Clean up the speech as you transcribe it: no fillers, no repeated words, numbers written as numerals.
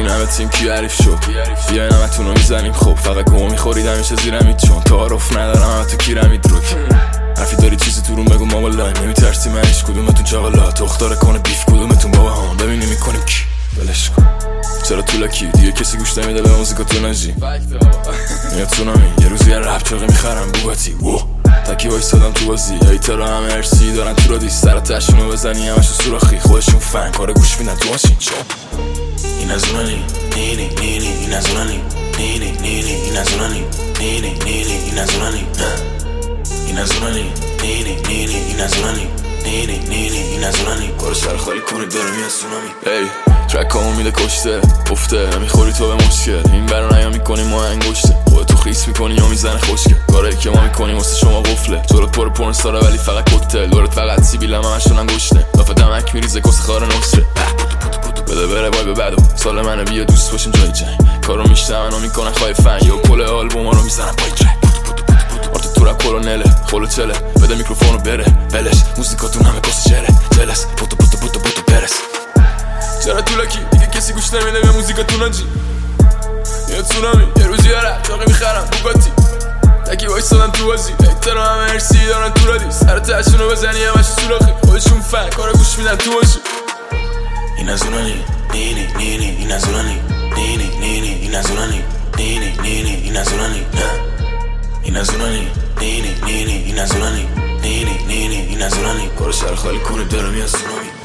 ببینم تیم کی حریف شد بیاین همتون رو میزنیم خب فقط گمو میخورید همیشه زیرمید چون تعارف ندارم همه تو کیرمید روک حرفی داری چیزی تو روم بگو ما والله نمیترسی من هیچ کدومتون چاقلا تختاره کنه بیف کدومتون بابا هم ببینیم میکنیم کی بلش کن چرا طولکی دیگه کسی گوش نمیده به موزیکاتون نجی میاد سونامی یه روزی یه رپ چاقه میخرم بوگاتی تکی وایسادم تو بازی ایترا همه ارسی دارن تو رادی سر تشونو بزنی همشو سوراخی خودشون فن کار گوش میدن تو ماشین چون این از اونانی نینی نینی این از اونانی نینی نینی این از اونانی نینی نینی این از اونانی این از اونانی نینی نینی این از اونانی نینی نینی این از اونانی کارو سر خالی کنید داره میاد سونامی ای ترک همون میده کشته افته نمیخوری تو به مشکل این برا نیا میکنی ما انگشته خودتو خیس میکنی یا میزنه خوشگل کارایی که ما میکنیم واسه شما قفله جلوت پر پورنستاره ولی فقط کوکتل دورت فقط سیبیل هم همشون انگشته لافه دمک میریزه کس خار نصره بده بره وای به بدو سال منو بیا دوست باشیم جای جنگ کارو میشتمن و میکنن خواهی یا کل آلبوم ها رو میزنن پای ترک آرت تو رپ کلونله خلو چله بده میکروفونو بره ولش موزیکاتون همه کس چره جلس پوتو پرس چرا طولکی دیگه کسی گوش نمیده به موزیکاتون آجی میاد سونامی یه روزی یه رپ چاقه میخرم بوگاتی تکی وایسادم تو بازی ایترا همه ارسی دارن تو رادی سر تشونو بزنی همشو سوراخی خودشون فن کارا گوش میدن تو باشی این از اونانی نینی نینی این از اونانی نینی نینی این از اونانی نینی نینی این از اونانی این از اونانی نینی نینی این از اونانی نینی نینی این از اونانی کارو سر خالی کنه داره میاد سونامی